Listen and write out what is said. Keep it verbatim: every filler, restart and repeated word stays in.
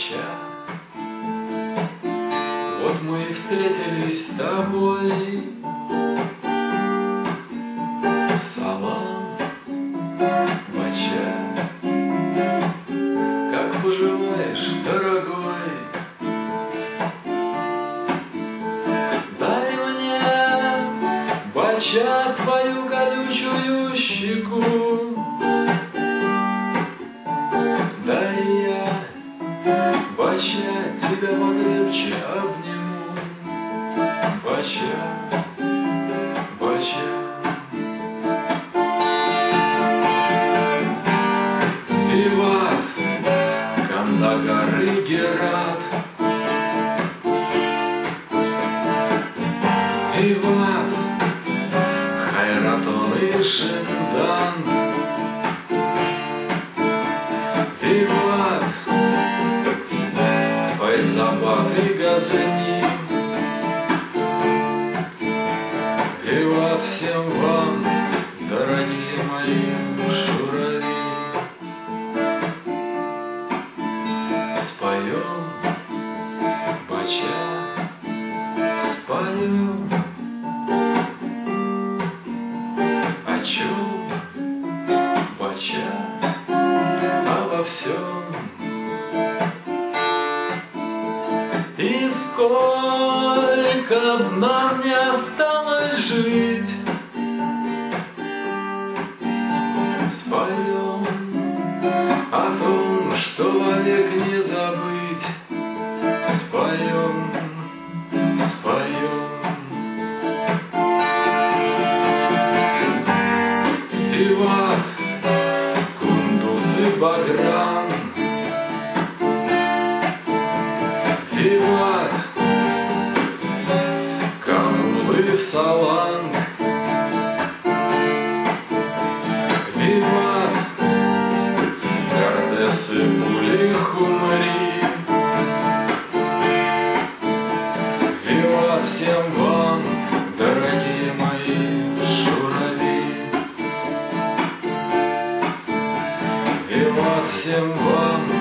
бача. Вот мы и встретились с тобой. Салам, бача. Как поживаешь, дорогой? Дай мне, бача, твою колючую щеку. Дай я, бача, тебя покрепче обниму. Бача, бача. Виват, Кандагар и Герат. Виват, Хайратон и Шиндан. Виват, Файзабад и Газани. Виват всем вам, дорогие мои шурави. Споем, бача, споем. О чем, бача? Обо всем. И сколько б нам не осталось жить, споем о том, что вовек не забыть. Споем, споем. Виват, Кундуз и Баграм. Виват, Камул и Саланг. Виват, Кортес и Пули Хумри. Виват всем вам, дорогие мои шурави. Виват всем вам,